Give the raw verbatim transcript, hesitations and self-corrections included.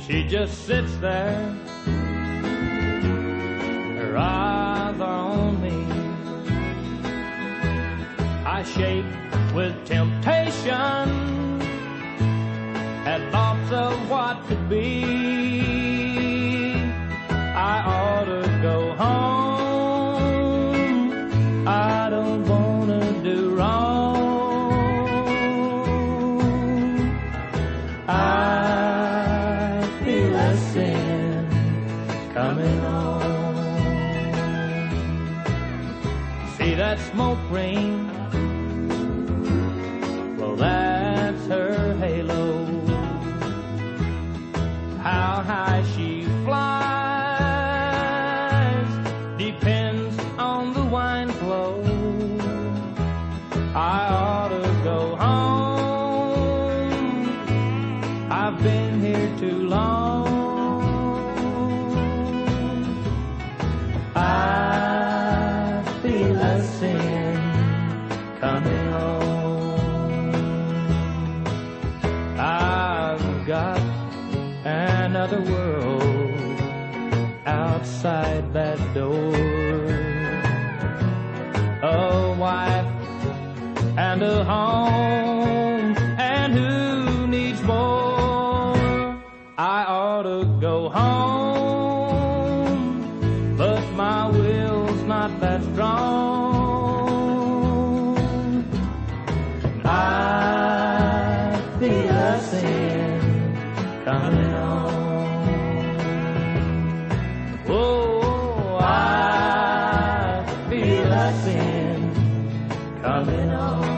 She just sits there, her eyes are on me. I shake with temptation at thoughts of what could be. I ought to go home, I don't wanna do wrong. I feel a sin coming on. See that smoke ring? Well, that's her halo. How high she flies depends on the wine flow. I ought to go home, I've been here too long. I feel a sin coming on. I've got another world outside that door. A wife and a home, and who needs more? I ought to go home, but my will's not that strong. I feel a sin coming on. Oh, I feel a sin coming on.